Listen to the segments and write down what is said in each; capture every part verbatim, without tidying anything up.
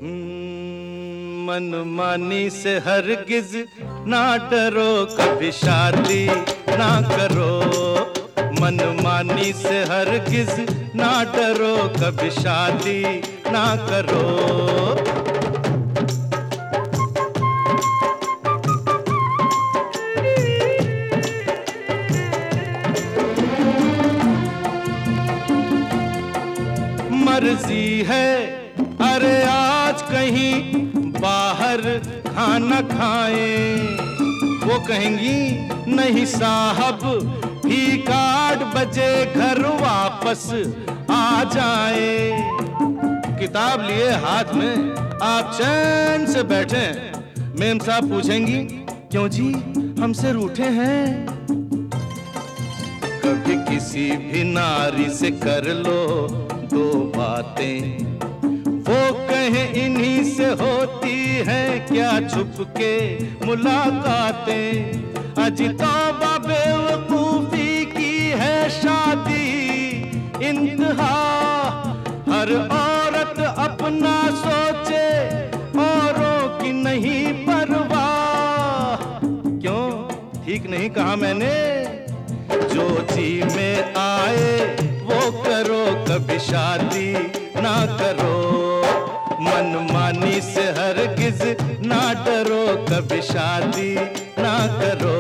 हम्म, मनमानी से हरगिज ना डरो, कभी शादी ना करो। मनमानी से हरगिज ना डरो, कभी शादी ना करो। मर्जी है अरे आज कहीं बाहर खाना खाएं, वो कहेंगी नहीं साहब ठीक आठ बजे घर वापस आ जाए। किताब लिए हाथ में आप चैन से बैठे, मेम साहब पूछेंगी क्यों जी हमसे रूठे हैं। कभी किसी भी नारी से कर लो दो बातें, वो कहे इन्हीं से होती है क्या छुप के मुलाकातें। अजी तौबा बेवकूफी की है शादी इंतहा, हर औरत अपना सोचे औरों की नहीं परवाह। क्यों ठीक नहीं कहा मैंने? जो जी में आए वो करो, कभी शादी ना करो। मनमानी से हरगिज ना डरो, कभी शादी ना करो।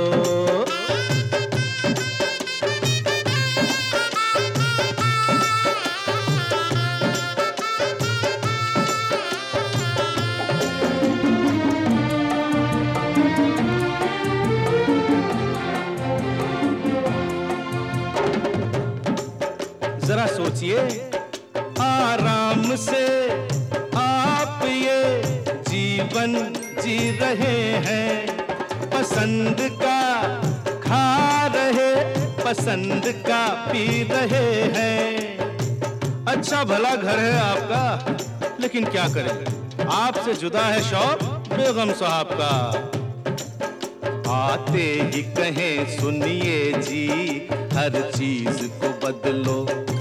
जरा सोचिए आराम से आप ये जीवन जी रहे हैं, पसंद का खा रहे, पसंद का पी रहे हैं। अच्छा भला घर है आपका, लेकिन क्या करें आपसे जुदा है शौक बेगम साहब का। आते ही कहें सुनिए जी हर चीज को बदलो,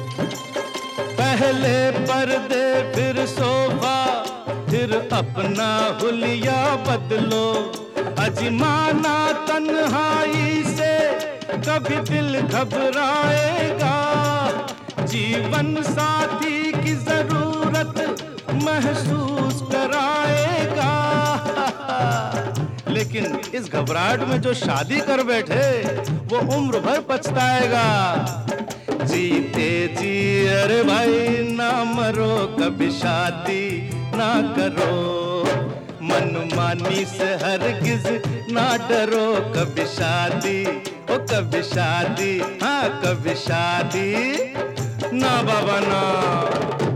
पहले पर्दे फिर सोफा फिर अपना हुलिया बदलो। अजमाना तन्हाई से कभी दिल घबराएगा, जीवन साथी की जरूरत महसूस कराएगा। लेकिन इस घबराहट में जो शादी कर बैठे वो उम्र भर पछताएगा। जीते जी अरे भाई ना मरो, कभी शादी ना करो। मनमानी से हरगिज ना डरो, कभी शादी ओ कभी शादी, हाँ कभी शादी ना बाबा ना।